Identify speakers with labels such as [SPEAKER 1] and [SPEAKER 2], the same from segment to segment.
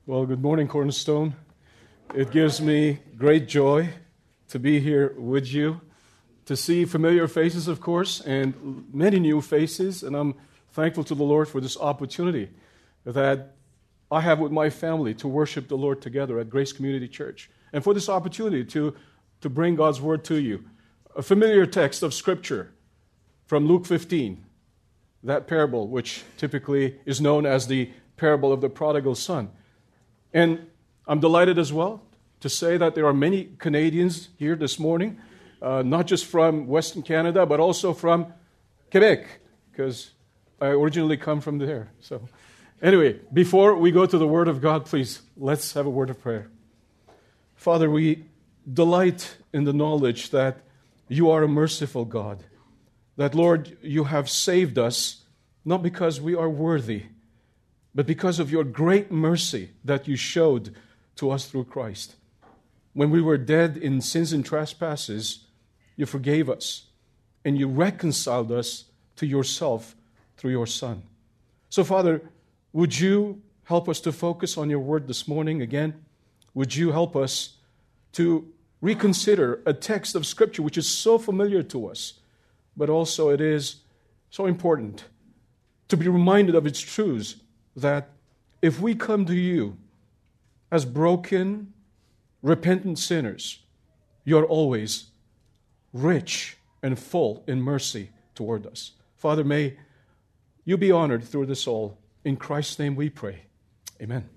[SPEAKER 1] Well, good morning, Cornerstone. It gives me great joy to be here with you, to see familiar faces, of course, and many new faces, and I'm thankful to the Lord for this opportunity that I have with my family to worship the Lord together at Grace Community Church, and for this opportunity to bring God's Word to you. A familiar text of Scripture from Luke 15, that parable, which typically is known as the parable of the prodigal son. And I'm delighted as well to say that there are many Canadians here this morning, not just from Western Canada, but also from Quebec, because I originally come from there. So anyway, before we go to the Word of God, please, let's have a word of prayer. Father, we delight in the knowledge that you are a merciful God, that, Lord, you have saved us, not because we are worthy, but because of your great mercy that you showed to us through Christ. When we were dead in sins and trespasses, you forgave us, and you reconciled us to yourself through your Son. So, Father, would you help us to focus on your word this morning again? Would you help us to reconsider a text of Scripture which is so familiar to us, but also it is so important to be reminded of its truths, that if we come to you as broken, repentant sinners, you're always rich and full in mercy toward us. Father, may you be honored through this all. In Christ's name we pray. Amen.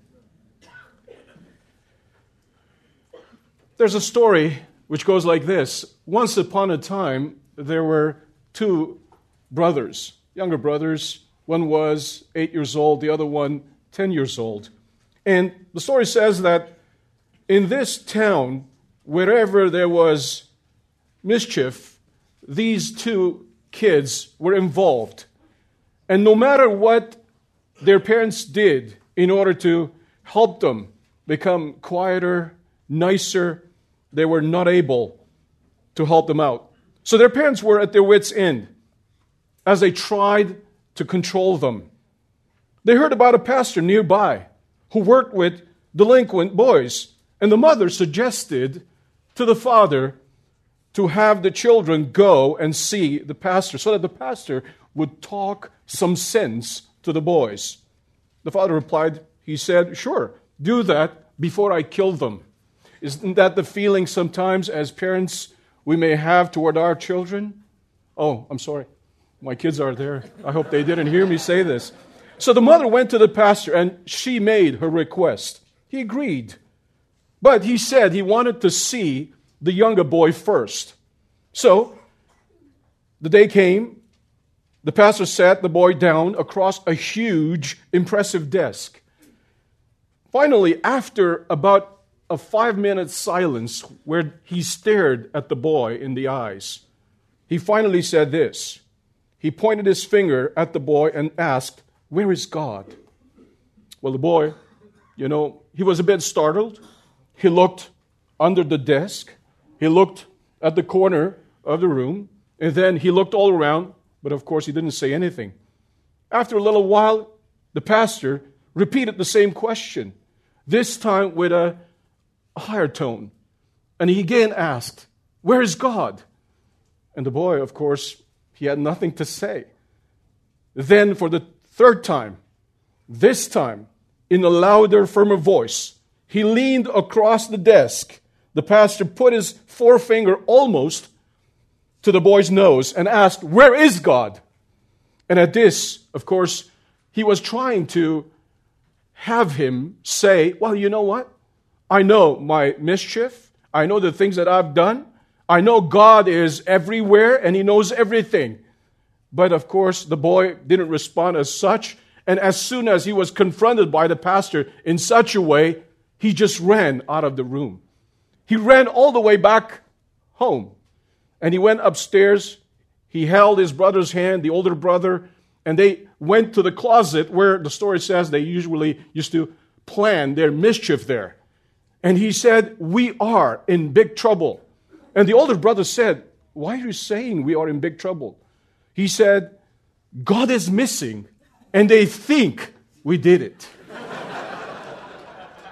[SPEAKER 1] There's a story which goes like this. Once upon a time, there were two brothers, younger brothers. One was 8 years old, the other one 10 years old. And the story says that in this town, wherever there was mischief, these two kids were involved. And no matter what their parents did in order to help them become quieter, nicer, they were not able to help them out. So their parents were at their wits' end as they tried to control them. They heard about a pastor nearby who worked with delinquent boys, and the mother suggested to the father to have the children go and see the pastor so that the pastor would talk some sense to the boys. The father replied, he said, "Sure, do that before I kill them." Isn't that the feeling sometimes as parents we may have toward our children? Oh, I'm sorry. My kids are there. I hope they didn't hear me say this. So the mother went to the pastor and she made her request. He agreed. But he said he wanted to see the younger boy first. So the day came. The pastor sat the boy down across a huge, impressive desk. Finally, after about a 5-minute silence where he stared at the boy in the eyes, he finally said this. He pointed his finger at the boy and asked, "Where is God?" Well, the boy, he was a bit startled. He looked under the desk. He looked at the corner of the room. And then he looked all around. But of course, he didn't say anything. After a little while, the pastor repeated the same question, this time with a higher tone. And he again asked, "Where is God?" And the boy, of course, he had nothing to say. Then for the third time, this time in a louder, firmer voice, he leaned across the desk. The pastor put his forefinger almost to the boy's nose and asked, "Where is God?" And at this, of course, he was trying to have him say, "Well, you know what? I know my mischief. I know the things that I've done. I know God is everywhere and He knows everything." But of course, the boy didn't respond as such. And as soon as he was confronted by the pastor in such a way, he just ran out of the room. He ran all the way back home. And he went upstairs. He held his brother's hand, the older brother, and they went to the closet where the story says they usually used to plan their mischief there. And he said, "We are in big trouble." And the older brother said, "Why are you saying we are in big trouble?" He said, "God is missing, and they think we did it."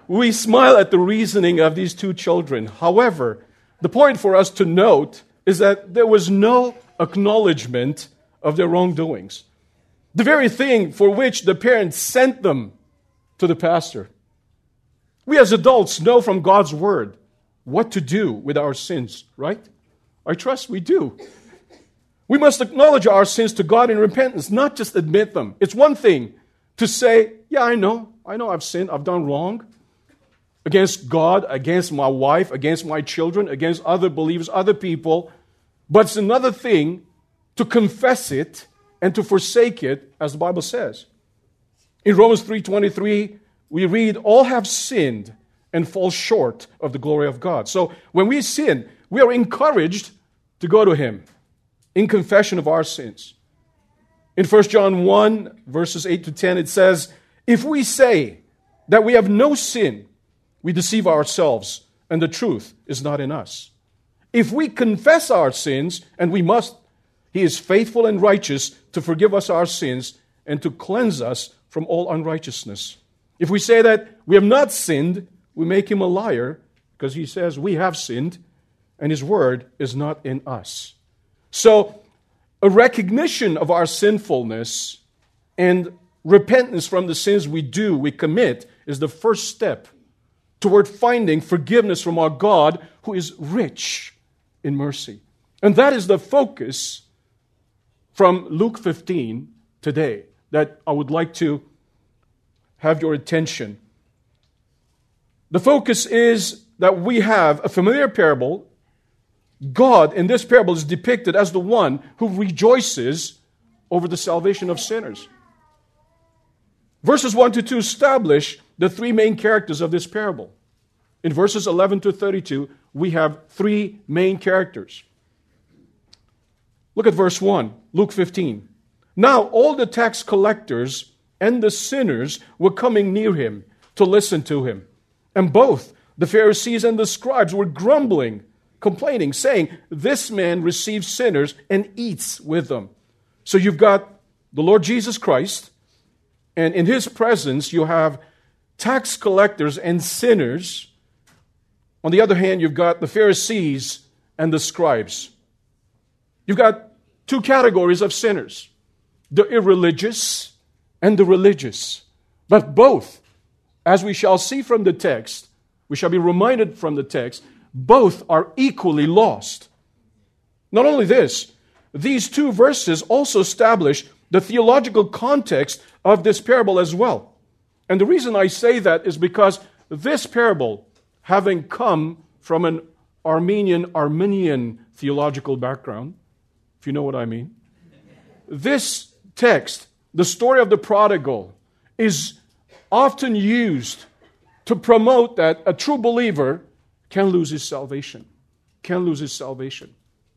[SPEAKER 1] We smile at the reasoning of these two children. However, the point for us to note is that there was no acknowledgement of their wrongdoings. The very thing for which the parents sent them to the pastor. We as adults know from God's word what to do with our sins, right? I trust we do. We must acknowledge our sins to God in repentance, not just admit them. It's one thing to say, yeah, I know I've sinned, I've done wrong against God, against my wife, against my children, against other believers, other people. But it's another thing to confess it and to forsake it, as the Bible says. In Romans 3:23, we read, all have sinned and fall short of the glory of God. So when we sin, we are encouraged to go to Him in confession of our sins. In 1 John 1, verses 8 to 10, it says, if we say that we have no sin, we deceive ourselves, and the truth is not in us. If we confess our sins, and we must, He is faithful and righteous to forgive us our sins and to cleanse us from all unrighteousness. If we say that we have not sinned, we make Him a liar, because He says we have sinned, and His word is not in us. So, a recognition of our sinfulness and repentance from the sins we commit, is the first step toward finding forgiveness from our God, who is rich in mercy. And that is the focus from Luke 15 today that I would like to have your attention. The focus is that we have a familiar parable. God in this parable is depicted as the one who rejoices over the salvation of sinners. Verses 1 to 2 establish the three main characters of this parable. In verses 11 to 32, we have three main characters. Look at verse 1, Luke 15. Now all the tax collectors and the sinners were coming near him to listen to him. And both the Pharisees and the scribes were grumbling, complaining, saying, this man receives sinners and eats with them. So you've got the Lord Jesus Christ, and in His presence you have tax collectors and sinners. On the other hand, you've got the Pharisees and the scribes. You've got two categories of sinners, the irreligious and the religious. But both, as we shall see from the text, we shall be reminded from the text, both are equally lost. Not only this, these two verses also establish the theological context of this parable as well. And the reason I say that is because this parable, having come from an Arminian theological background, if you know what I mean, this text, the story of the prodigal, is often used to promote that a true believer can lose his salvation. Can lose his salvation.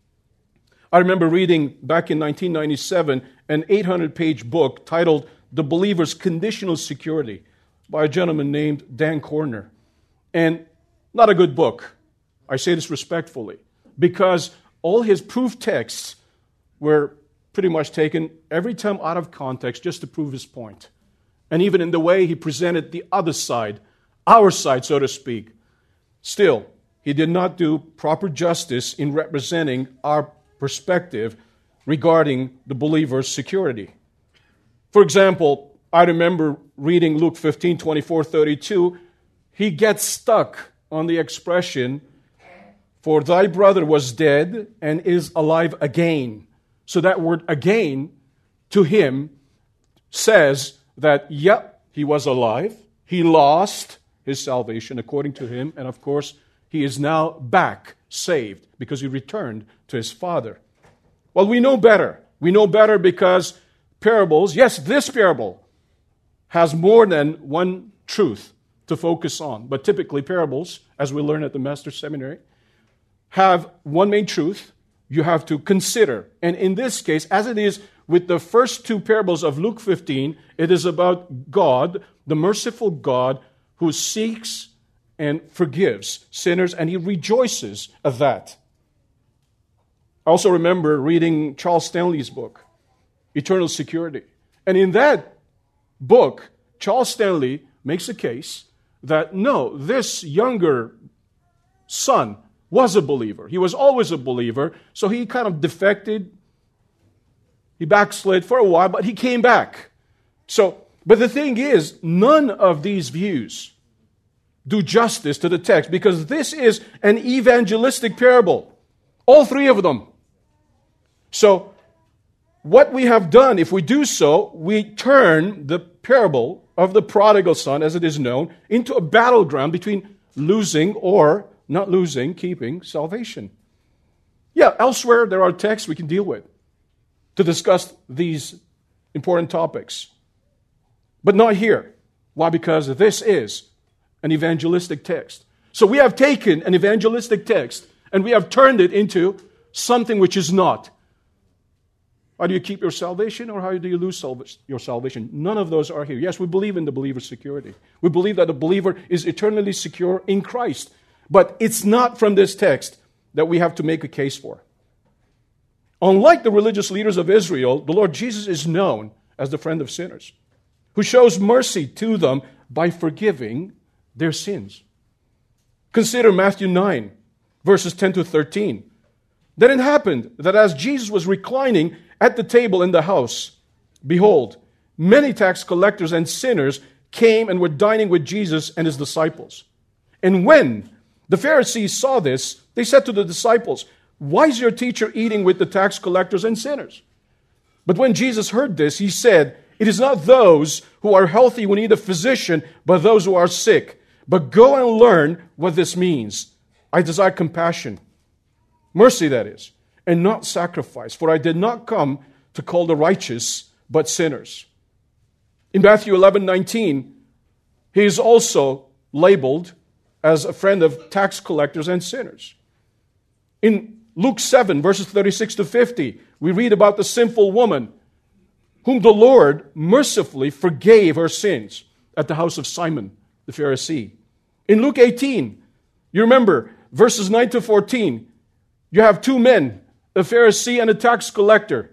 [SPEAKER 1] I remember reading back in 1997 an 800-page book titled The Believer's Conditional Security by a gentleman named Dan Corner. And not a good book. I say this respectfully, because all his proof texts were pretty much taken every time out of context just to prove his point. And even in the way he presented the other side, our side, so to speak, still, he did not do proper justice in representing our perspective regarding the believer's security. For example, I remember reading Luke 15, 24, 32. He gets stuck on the expression, for thy brother was dead and is alive again. So that word again to him says that, yep, he was alive. He lost his salvation according to him. And of course, he is now back, saved, because he returned to his Father. Well, we know better. We know better because parables, yes, this parable has more than one truth to focus on. But typically parables, as we learn at the Master's Seminary, have one main truth you have to consider. And in this case, as it is with the first two parables of Luke 15, it is about God, the merciful God, who seeks and forgives sinners, and He rejoices at that. I also remember reading Charles Stanley's book, Eternal Security. And in that book, Charles Stanley makes a case that no, this younger son was a believer. He was always a believer, so he kind of defected. He backslid for a while, but he came back. But the thing is, none of these views do justice to the text, because this is an evangelistic parable. All three of them. So, what we have done, if we do so, we turn the parable of the prodigal son, as it is known, into a battleground between losing or not losing, keeping salvation. Yeah, elsewhere there are texts we can deal with to discuss these important topics. But not here. Why? Because this is an evangelistic text. So we have taken an evangelistic text and we have turned it into something which is not. How do you keep your salvation, or how do you lose your salvation? None of those are here. Yes, we believe in the believer's security. We believe that the believer is eternally secure in Christ. But it's not from this text that we have to make a case for. Unlike the religious leaders of Israel, the Lord Jesus is known as the friend of sinners, who shows mercy to them by forgiving their sins. Consider Matthew 9, verses 10 to 13. Then it happened that as Jesus was reclining at the table in the house, behold, many tax collectors and sinners came and were dining with Jesus and his disciples. And when the Pharisees saw this, they said to the disciples, "Why is your teacher eating with the tax collectors and sinners?" But when Jesus heard this, he said, "It is not those who are healthy who need a physician, but those who are sick. But go and learn what this means. I desire compassion, mercy that is, and not sacrifice, for I did not come to call the righteous, but sinners." In Matthew 11:19, he is also labeled as a friend of tax collectors and sinners. In Luke 7, verses 36 to 50, we read about the sinful woman whom the Lord mercifully forgave her sins at the house of Simon the Pharisee. In Luke 18, you remember, verses 9 to 14, you have two men, a Pharisee and a tax collector,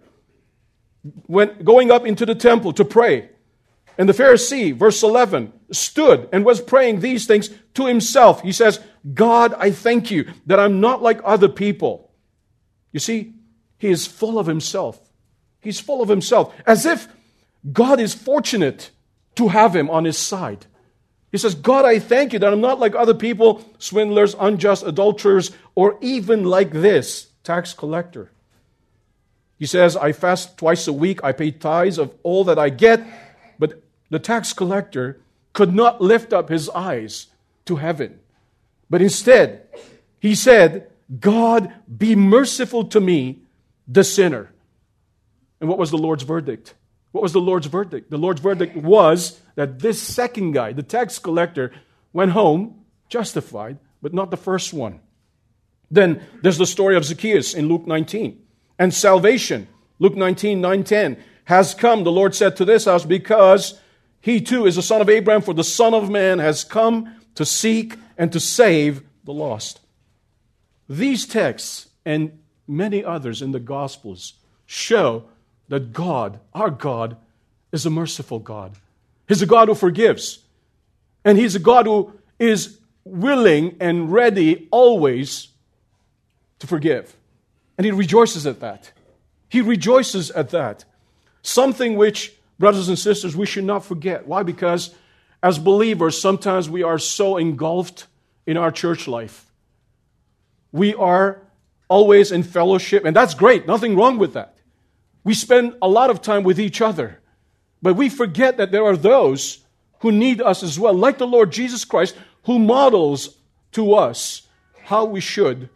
[SPEAKER 1] going up into the temple to pray. And the Pharisee, verse 11, stood and was praying these things to himself. He says, "God, I thank you that I'm not like other people." You see, he is full of himself. He's full of himself, as if God is fortunate to have him on his side. He says, "God, I thank you that I'm not like other people, swindlers, unjust, adulterers, or even like this tax collector." He says, "I fast twice a week, I pay tithes of all that I get." But the tax collector could not lift up his eyes to heaven. But instead, he said, "God, be merciful to me, the sinner." And what was the Lord's verdict? What was the Lord's verdict? The Lord's verdict was that this second guy, the tax collector, went home justified, but not the first one. Then there's the story of Zacchaeus in Luke 19. And salvation, Luke 19, 9, 10, has come, the Lord said, to this house, because he too is the son of Abraham, for the Son of Man has come to seek and to save the lost. These texts and many others in the Gospels show that God, our God, is a merciful God. He's a God who forgives. And He's a God who is willing and ready always to forgive. And He rejoices at that. He rejoices at that. Something which, brothers and sisters, we should not forget. Why? Because as believers, sometimes we are so engulfed in our church life. We are always in fellowship, and that's great. Nothing wrong with that. We spend a lot of time with each other. But we forget that there are those who need us as well, like the Lord Jesus Christ, who models to us how we should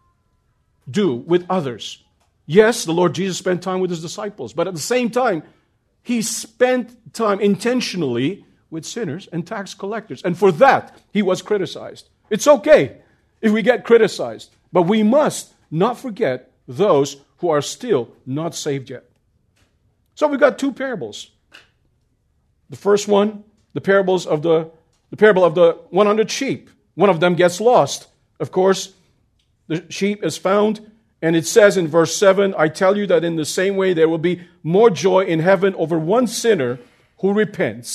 [SPEAKER 1] do with others. Yes, the Lord Jesus spent time with His disciples, but at the same time, He spent time intentionally with sinners and tax collectors. And for that, He was criticized. It's okay if we get criticized, but we must not forget those who are still not saved yet. So we've got two parables. The first one, the parable of the 100 sheep. One of them gets lost. Of course, the sheep is found, and it says in verse 7, "I tell you that in the same way there will be more joy in heaven over one sinner who repents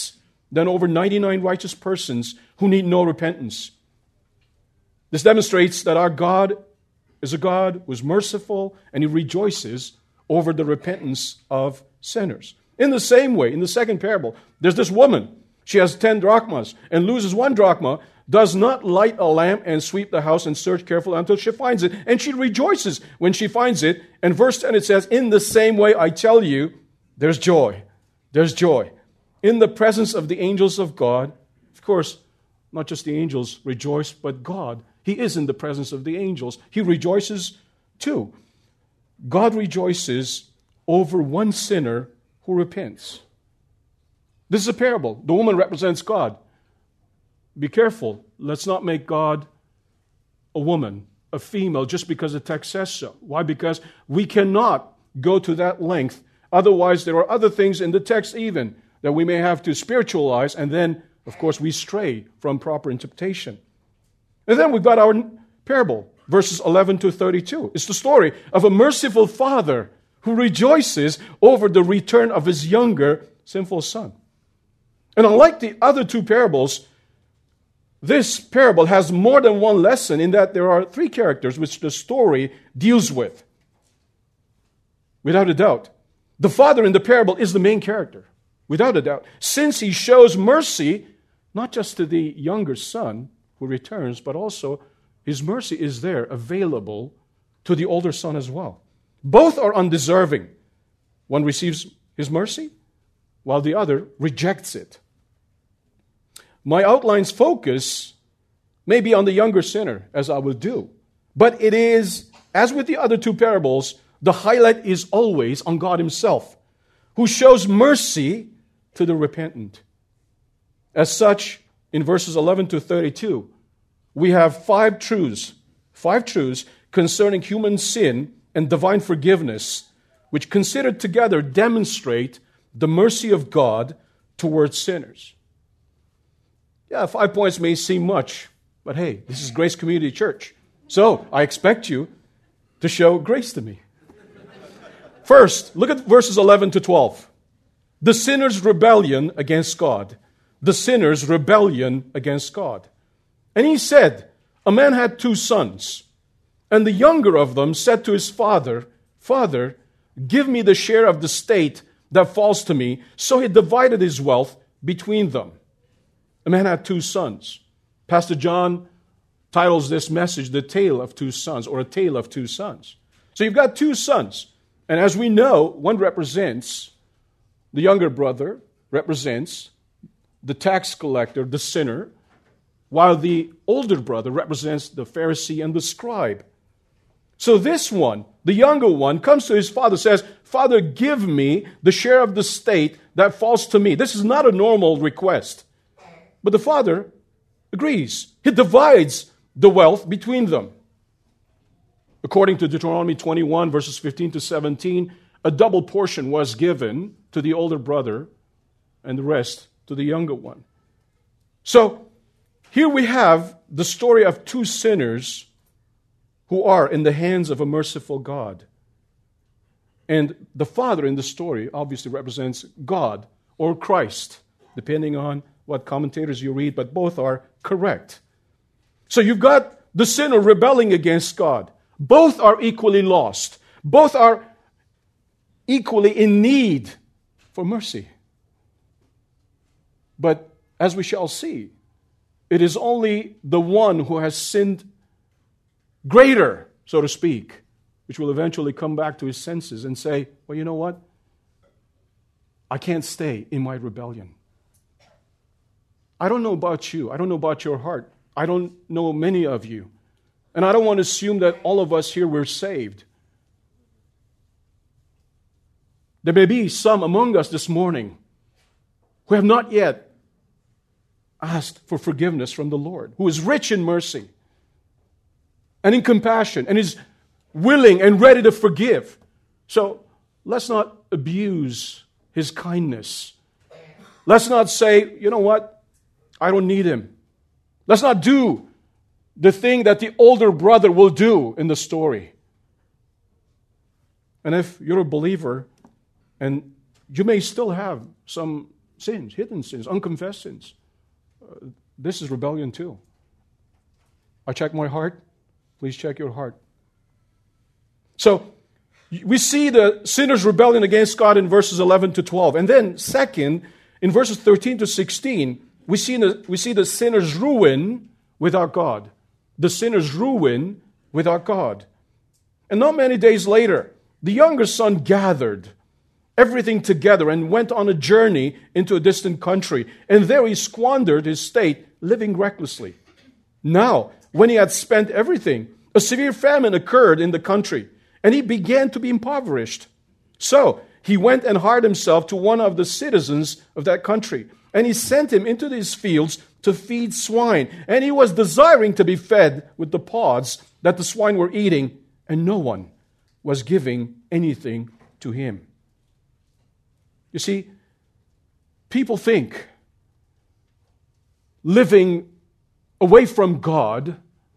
[SPEAKER 1] than over 99 righteous persons who need no repentance. This demonstrates that our God is a God who is merciful, and He rejoices over the repentance of sinners. In the same way, in the second parable, there's this woman. She has 10 drachmas and loses 1 drachma, does not light a lamp and sweep the house and search carefully until she finds it. And she rejoices when she finds it. And verse 10, it says, in the same way, I tell you, there's joy. There's joy. In the presence of the angels of God, of course, not just the angels rejoice, but God. He is in the presence of the angels. He rejoices too. God rejoices over one sinner who repents. This is a parable. The woman represents God. Be careful. Let's not make God a woman, a female, just because the text says so. Why? Because we cannot go to that length. Otherwise, there are other things in the text even that we may have to spiritualize, and then, of course, we stray from proper interpretation. And then we've got our parable, verses 11 to 32. It's the story of a merciful father who rejoices over the return of his younger sinful son. And unlike the other 2 parables, this parable has more than one lesson in that there are 3 characters which the story deals with. Without a doubt. The father in the parable is the main character. Without a doubt. Since he shows mercy, not just to the younger son who returns, but also his mercy is there, available to the older son as well. Both are undeserving. One receives his mercy, while the other rejects it. My outline's focus may be on the younger sinner, as I will do. But it is, as with the other 2 parables, the highlight is always on God Himself, who shows mercy to the repentant. As such, in verses 11 to 32, we have 5 truths concerning human sin and divine forgiveness, which considered together demonstrate the mercy of God towards sinners. Yeah, 5 points may seem much, but hey, this is Grace Community Church. So I expect you to show grace to me. First, look at verses 11 to 12. The sinner's rebellion against God. The sinner's rebellion against God. And he said, a man had 2 sons, and the younger of them said to his father, Father, give me the share of the estate that falls to me. So he divided his wealth between them. A man had 2 sons. Pastor John titles this message, The Tale of 2 Sons, or A Tale of 2 Sons. So you've got 2 sons. And as we know, one represents, the younger brother represents the tax collector, the sinner, while the older brother represents the Pharisee and the scribe. So this one, the younger one, comes to his father, says, Father, give me the share of the estate that falls to me. This is not a normal request. But the father agrees. He divides the wealth between them. According to Deuteronomy 21, verses 15 to 17, a double portion was given to the older brother and the rest to the younger one. So, here we have the story of 2 sinners who are in the hands of a merciful God. And the father in the story obviously represents God or Christ, depending on what commentators you read, but both are correct. So you've got the sinner rebelling against God. Both are equally lost. Both are equally in need for mercy. But as we shall see, it is only the one who has sinned greater, so to speak, which will eventually come back to his senses and say, well, you know what? I can't stay in my rebellion. I don't know about you. I don't know about your heart. I don't know many of you. And I don't want to assume that all of us here were saved. There may be some among us this morning who have not yet asked for forgiveness from the Lord, who is rich in mercy and in compassion and is willing and ready to forgive. So let's not abuse His kindness. Let's not say, you know what, I don't need Him. Let's not do the thing that the older brother will do in the story. And if you're a believer, and you may still have some sins, hidden sins, unconfessed sins. This is rebellion too. I check my heart. Please check your heart. So, we see the sinner's rebellion against God in verses 11 to 12. And then, second, in verses 13 to 16, we see the sinner's ruin without God. The sinner's ruin without God. And not many days later, the younger son gathered everything together and went on a journey into a distant country. And there he squandered his estate, living recklessly. Now, when he had spent everything, a severe famine occurred in the country, and he began to be impoverished. So he went and hired himself to one of the citizens of that country, and he sent him into these fields to feed swine. And he was desiring to be fed with the pods that the swine were eating, and no one was giving anything to him. You see, people think living away from God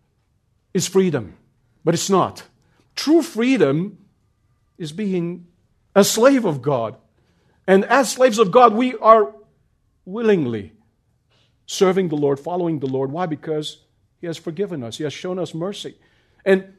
[SPEAKER 1] is freedom, but it's not. True freedom is being a slave of God. And as slaves of God, we are willingly serving the Lord, following the Lord. Why? Because He has forgiven us. He has shown us mercy. And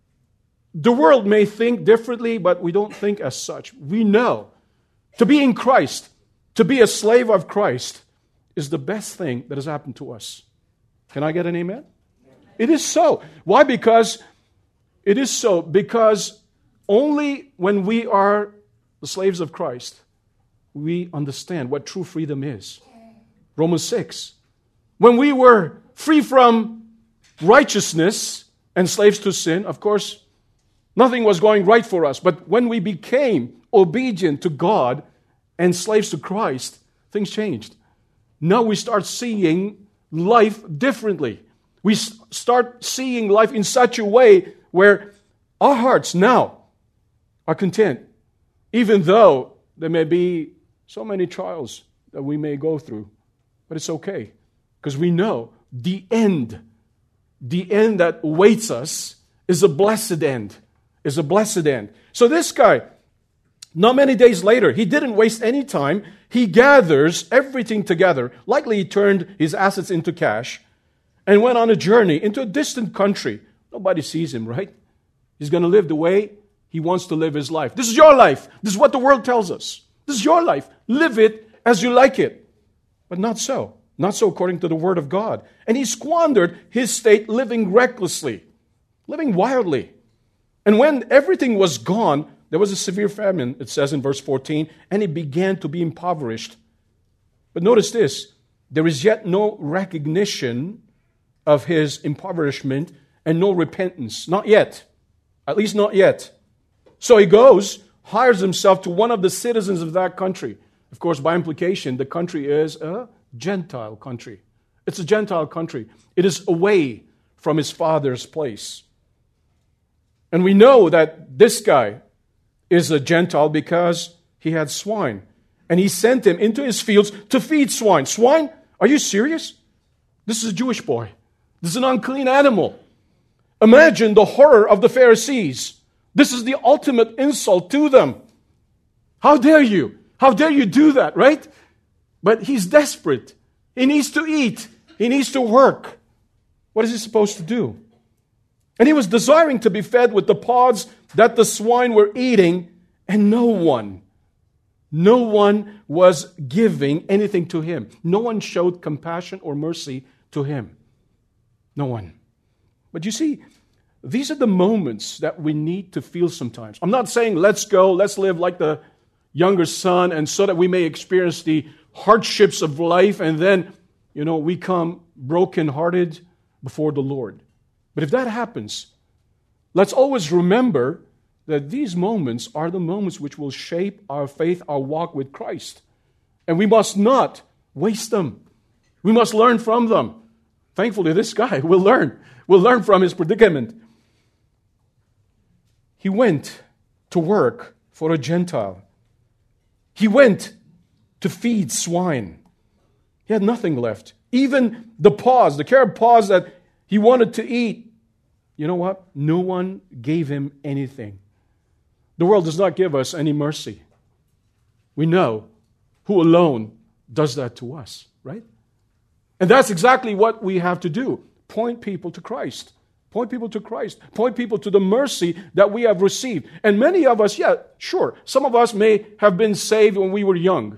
[SPEAKER 1] the world may think differently, but we don't think as such. We know to be in Christ, to be a slave of Christ, is the best thing that has happened to us. Can I get an amen? It is so. Why? Because it is so. Because only when we are the slaves of Christ, we understand what true freedom is. Romans 6. When we were free from righteousness and slaves to sin, of course, nothing was going right for us. But when we became obedient to God and slaves to Christ, things changed. Now we start seeing life differently. We start seeing life in such a way where our hearts now are content, even though there may be so many trials that we may go through. But it's okay, because we know the end that awaits us is a blessed end. Is a blessed end. So this guy, not many days later, he didn't waste any time. He gathers everything together. Likely he turned his assets into cash and went on a journey into a distant country. Nobody sees him, right? He's going to live the way he wants to live his life. This is your life. This is what the world tells us. This is your life. Live it as you like it. But not so. Not so according to the Word of God. And he squandered his estate living recklessly, living wildly. And when everything was gone, there was a severe famine, it says in verse 14, and he began to be impoverished. But notice this, there is yet no recognition of his impoverishment and no repentance. Not yet. At least not yet. So he goes, hires himself to one of the citizens of that country. Of course, by implication, the country is a Gentile country. It's a Gentile country. It is away from his father's place. And we know that this guy is a Gentile because he had swine. And he sent him into his fields to feed swine. Swine? Are you serious? This is a Jewish boy. This is an unclean animal. Imagine the horror of the Pharisees. This is the ultimate insult to them. How dare you? How dare you do that, right? But he's desperate. He needs to eat. He needs to work. What is he supposed to do? And he was desiring to be fed with the pods that the swine were eating, and no one was giving anything to him. No one showed compassion or mercy to him. No one. But you see, these are the moments that we need to feel sometimes. I'm not saying let's live like the younger son, and so that we may experience the hardships of life, and then, we come brokenhearted before the Lord. But if that happens, let's always remember that these moments are the moments which will shape our faith, our walk with Christ. And we must not waste them. We must learn from them. Thankfully, this guy will learn. We'll learn from his predicament. He went to work for a Gentile. He went to feed swine. He had nothing left. Even the carob paws that he wanted to eat, you know what? No one gave him anything. The world does not give us any mercy. We know who alone does that to us, right? And that's exactly what we have to do. Point people to Christ. Point people to Christ. Point people to the mercy that we have received. And many of us, yeah, sure, some of us may have been saved when we were young.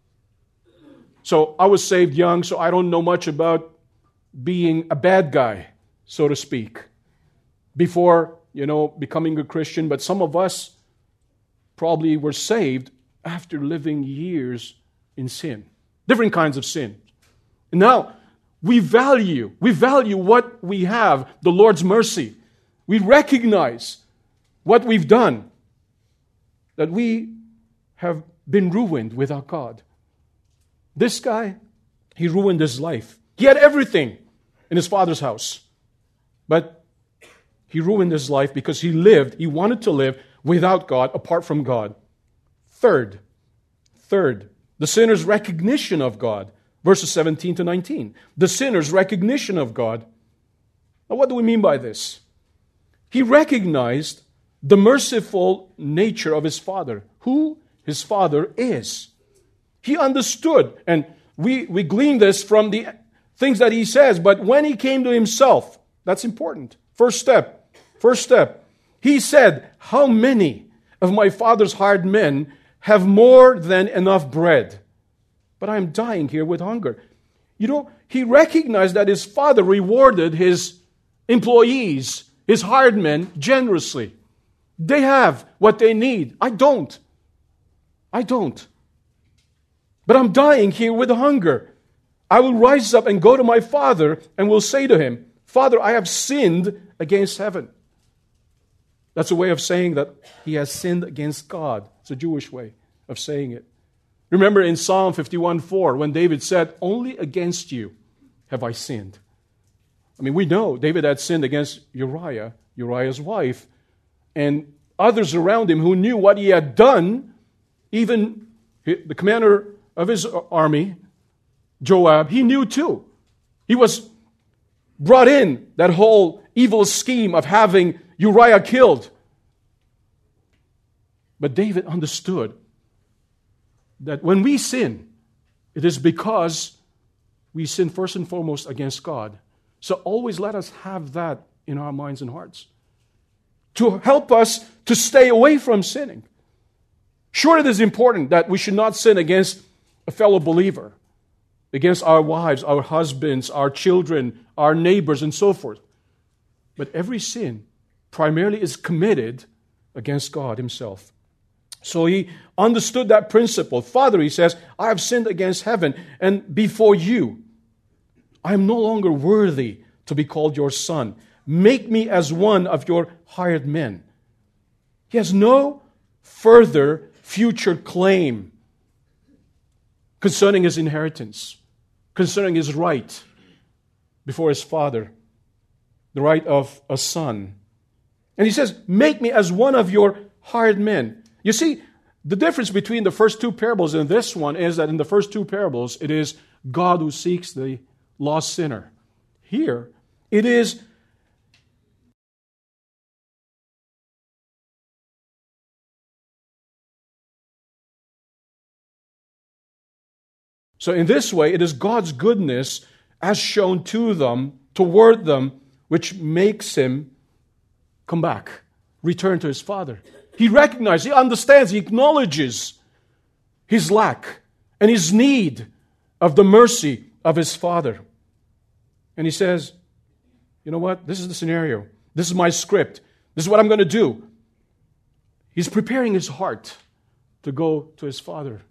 [SPEAKER 1] So I was saved young, so I don't know much about being a bad guy, so to speak, before, becoming a Christian. But some of us probably were saved after living years in sin, different kinds of sin. And now, we value what we have, the Lord's mercy. We recognize what we've done, that we have been ruined without God. This guy, he ruined his life. He had everything in his father's house. But he ruined his life because he wanted to live without God, apart from God. Third, the sinner's recognition of God. Verses 17 to 19. The sinner's recognition of God. Now, what do we mean by this? He recognized the merciful nature of his Father, who his Father is. He understood, and we glean this from the things that he says, but when he came to himself, that's important. First step. He said, "How many of my father's hired men have more than enough bread? But I am dying here with hunger." He recognized that his father rewarded his employees, his hired men, generously. They have what they need. I don't. But I'm dying here with hunger. I will rise up and go to my father and will say to him, "Father, I have sinned against heaven." That's a way of saying that he has sinned against God. It's a Jewish way of saying it. Remember in Psalm 51:4, when David said, "Only against you have I sinned." We know David had sinned against Uriah's wife, and others around him who knew what he had done. Even the commander of his army, Joab, he knew too. He was brought in that whole evil scheme of having Uriah killed. But David understood that when we sin, it is because we sin first and foremost against God. So always let us have that in our minds and hearts to help us to stay away from sinning. Sure, it is important that we should not sin against a fellow believer, against our wives, our husbands, our children, our neighbors, and so forth. But every sin primarily is committed against God himself. So he understood that principle. "Father," he says, "I have sinned against heaven and before you. I am no longer worthy to be called your son. Make me as one of your hired men." He has no further future claim concerning his inheritance, concerning his right before his father, the right of a son. And he says, "Make me as one of your hired men." You see, the difference between the first two parables and this one is that in the first two parables, it is God who seeks the lost sinner. Here, it is so in this way, it is God's goodness as shown to them, toward them, which makes him come back, return to his Father. He recognizes, he understands, he acknowledges his lack and his need of the mercy of his Father. And he says, "You know what? This is the scenario. This is my script. This is what I'm going to do." He's preparing his heart to go to his Father.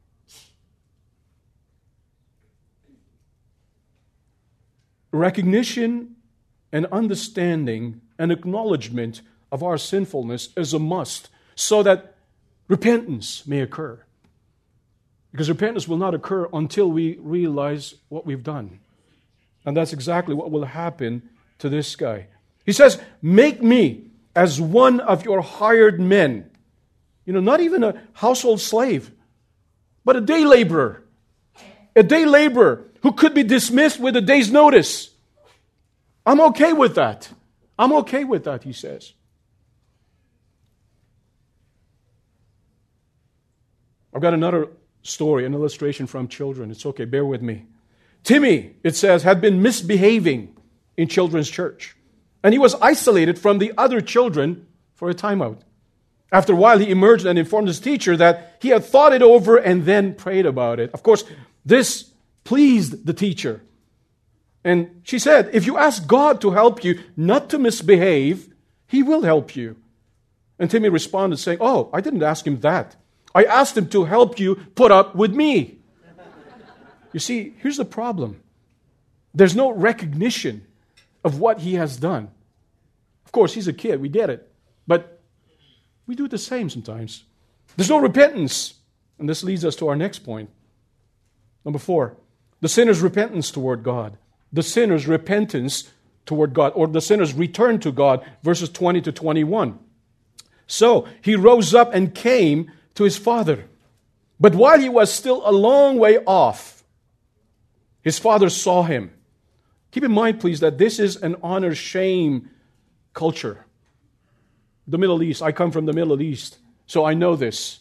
[SPEAKER 1] Recognition and understanding and acknowledgement of our sinfulness is a must so that repentance may occur. Because repentance will not occur until we realize what we've done. And that's exactly what will happen to this guy. He says, "Make me as one of your hired men." Not even a household slave, but a day laborer. A day laborer who could be dismissed with a day's notice. I'm okay with that. I'm okay with that, he says. I've got another story, an illustration from children. It's okay, bear with me. Timmy, it says, had been misbehaving in children's church. And he was isolated from the other children for a timeout. After a while, he emerged and informed his teacher that he had thought it over and then prayed about it. Of course, this pleased the teacher. And she said, if you ask God to help you not to misbehave, He will help you. And Timmy responded saying, oh, I didn't ask him that. I asked him to help you put up with me. You see, here's the problem. There's no recognition of what he has done. Of course, he's a kid, we get it. But we do the same sometimes. There's no repentance. And this leads us to our next point. Number 4, the sinner's repentance toward God. The sinner's repentance toward God, or the sinner's return to God, verses 20 to 21. So he rose up and came to his father. But while he was still a long way off, his father saw him. Keep in mind, please, that this is an honor-shame culture. The Middle East. I come from the Middle East, so I know this.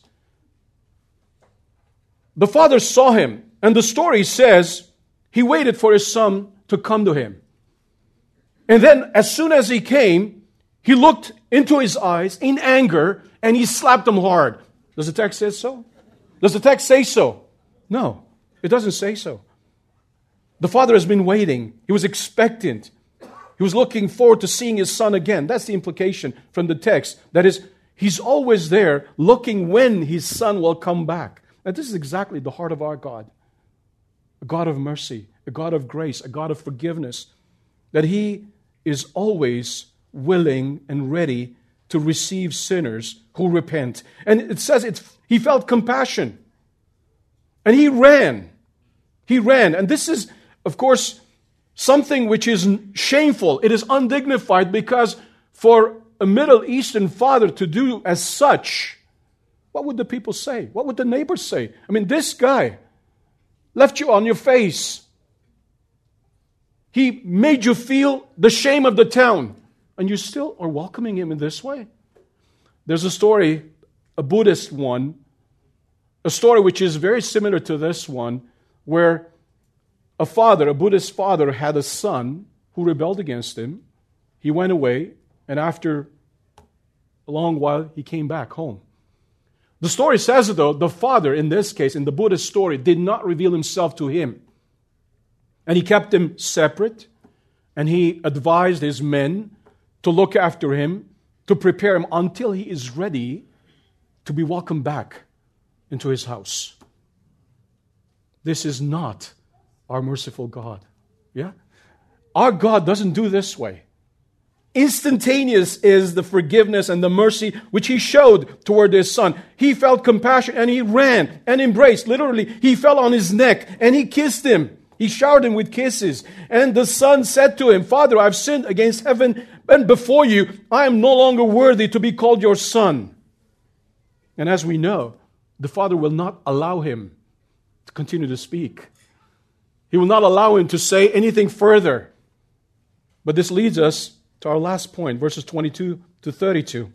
[SPEAKER 1] The father saw him, and the story says he waited for his son to come to him. And then, as soon as he came, he looked into his eyes in anger, and he slapped him hard. Does the text say so? Does the text say so? No, it doesn't say so. The father has been waiting. He was expectant. He was looking forward to seeing his son again. That's the implication from the text. That is, he's always there looking when his son will come back. And this is exactly the heart of our God. A God of mercy, a God of grace, a God of forgiveness. That He is always willing and ready to receive sinners who repent. And it says He felt compassion. And He ran. He ran. And this is, of course, something which is shameful. It is undignified because for a Middle Eastern father to do as such, what would the people say? What would the neighbors say? I mean, this guy left you on your face. He made you feel the shame of the town. And you still are welcoming him in this way? There's a story, a Buddhist one, a story which is very similar to this one, where a Buddhist father, had a son who rebelled against him. He went away, and after a long while, he came back home. The story says, though, the father, in this case, in the Buddhist story, did not reveal himself to him. And he kept him separate, and he advised his men to look after him, to prepare him until he is ready to be welcomed back into his house. This is not our merciful God. Yeah? Our God doesn't do this way. Instantaneous is the forgiveness and the mercy which He showed toward His son. He felt compassion and He ran and embraced. Literally, He fell on his neck and He kissed him. He showered him with kisses. And the son said to him, Father, I've sinned against heaven and before you. I am no longer worthy to be called your son. And as we know, the father will not allow him to continue to speak. He will not allow him to say anything further. But this leads us to our last point, verses 22 to 32.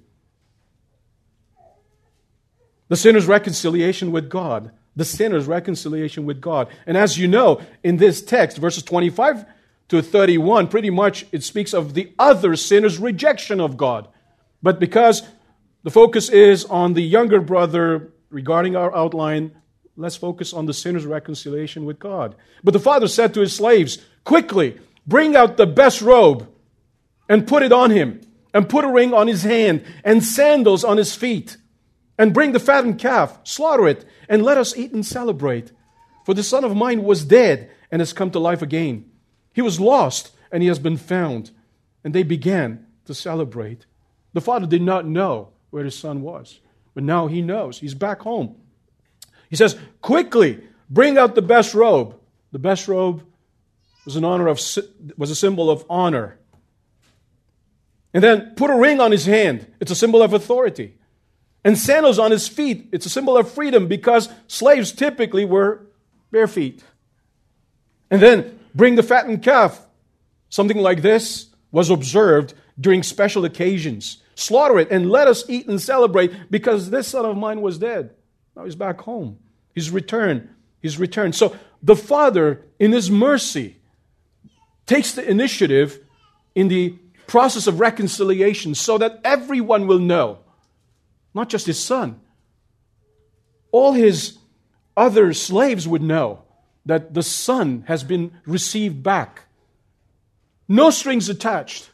[SPEAKER 1] The sinner's reconciliation with God. The sinner's reconciliation with God. And as you know, in this text, verses 25 to 31, pretty much it speaks of the other sinner's rejection of God. But because the focus is on the younger brother regarding our outline, let's focus on the sinner's reconciliation with God. But the father said to his slaves, quickly, bring out the best robe and put it on him, and put a ring on his hand and sandals on his feet. And bring the fattened calf, slaughter it, and let us eat and celebrate. For the son of mine was dead and has come to life again. He was lost and he has been found. And they began to celebrate. The father did not know where his son was, but now he knows. He's back home. He says, quickly, bring out the best robe. The best robe was a symbol of honor. And then put a ring on his hand. It's a symbol of authority. And sandals on his feet. It's a symbol of freedom because slaves typically were bare feet. And then bring the fattened calf. Something like this was observed during special occasions. Slaughter it and let us eat and celebrate because this son of mine was dead. Now he's back home. He's returned. He's returned. So the Father, in His mercy, takes the initiative in the process of reconciliation so that everyone will know, not just His Son, all His other slaves would know that the Son has been received back. No strings attached.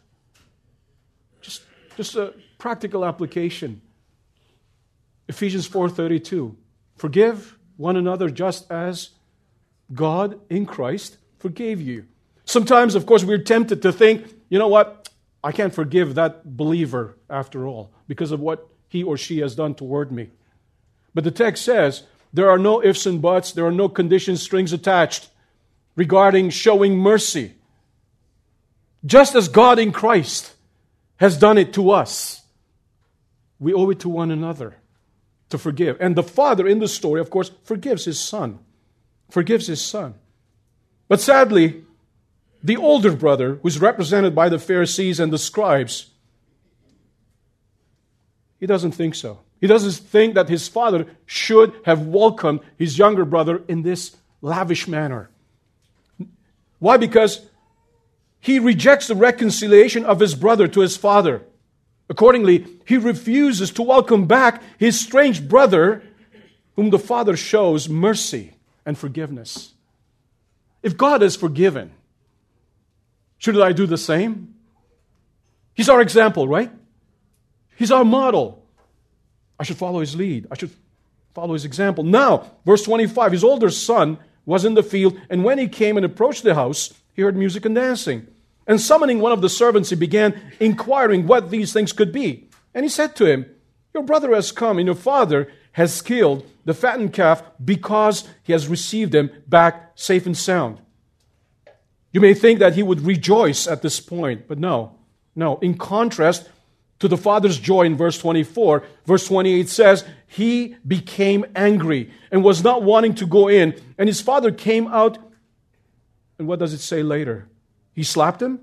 [SPEAKER 1] Just a practical application. Ephesians 4:32. Forgive one another just as God in Christ forgave you. Sometimes, of course, we're tempted to think, you know what? I can't forgive that believer after all because of what he or she has done toward me. But the text says there are no ifs and buts, there are no conditions, strings attached regarding showing mercy. Just as God in Christ has done it to us, we owe it to one another to forgive. And the Father in the story, of course, forgives His Son. Forgives His Son. But sadly, the older brother, who's represented by the Pharisees and the scribes, he doesn't think so. He doesn't think that his father should have welcomed his younger brother in this lavish manner. Why? Because he rejects the reconciliation of his brother to his father. Accordingly, he refuses to welcome back his strange brother, whom the father shows mercy and forgiveness. If God has forgiven, shouldn't I do the same? He's our example, right? He's our model. I should follow His lead. I should follow His example. Now, verse 25, his older son was in the field, and when he came and approached the house, he heard music and dancing. And summoning one of the servants, he began inquiring what these things could be. And he said to him, your brother has come, and your father has killed the fattened calf because he has received him back safe and sound. You may think that he would rejoice at this point, but no. In contrast to the father's joy in verse 24, verse 28 says, he became angry and was not wanting to go in. And his father came out, and what does it say later? He slapped him?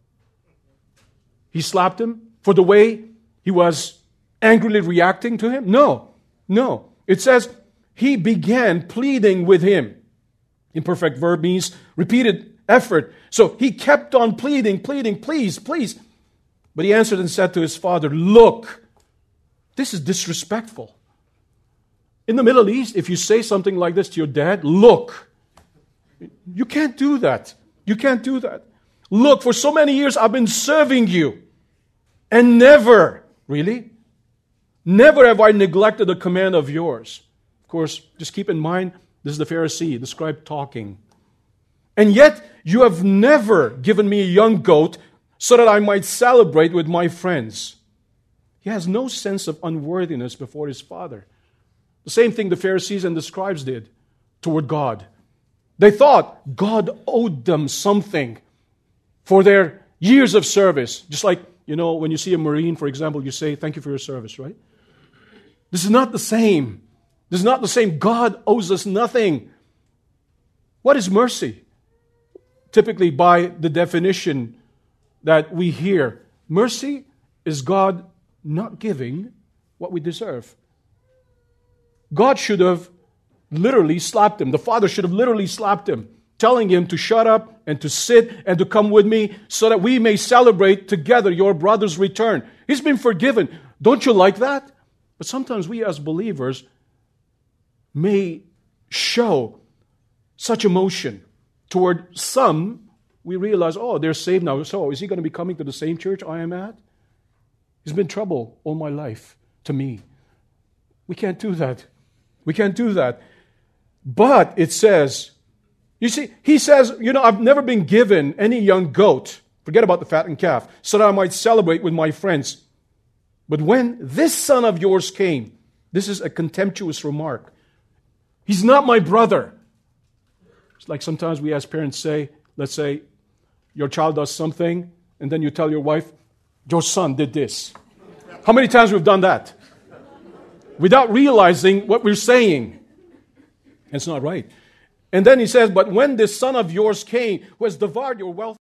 [SPEAKER 1] He slapped him for the way he was angrily reacting to him? No. It says, he began pleading with him. Imperfect verb means repeated effort. So he kept on pleading, please. But he answered and said to his father, look, this is disrespectful. In the Middle East, if you say something like this to your dad, look, you can't do that. Look, for so many years I've been serving you, and never have I neglected a command of yours. Of course, just keep in mind, this is the Pharisee, the scribe talking. And yet, you have never given me a young goat so that I might celebrate with my friends. He has no sense of unworthiness before his father. The same thing the Pharisees and the scribes did toward God. They thought God owed them something for their years of service. Just like, when you see a Marine, for example, you say, thank you for your service, right? This is not the same. God owes us nothing. What is mercy? Typically, by the definition that we hear, mercy is God not giving what we deserve. God should have literally slapped him. The father should have literally slapped him, telling him to shut up and to sit and to come with me so that we may celebrate together your brother's return. He's been forgiven. Don't you like that? But sometimes we as believers may show such emotion toward some. We realize, they're saved now. So is he going to be coming to the same church I am at? He's been trouble all my life to me. We can't do that. But it says, you see, he says, I've never been given any young goat. Forget about the fattened calf. So that I might celebrate with my friends. But when this son of yours came, this is a contemptuous remark. He's not my brother. It's like sometimes we as parents say, let's say, your child does something, and then you tell your wife, your son did this. How many times we've done that? Without realizing what we're saying. It's not right. And then he says, but when this son of yours came, who has devoured your wealth,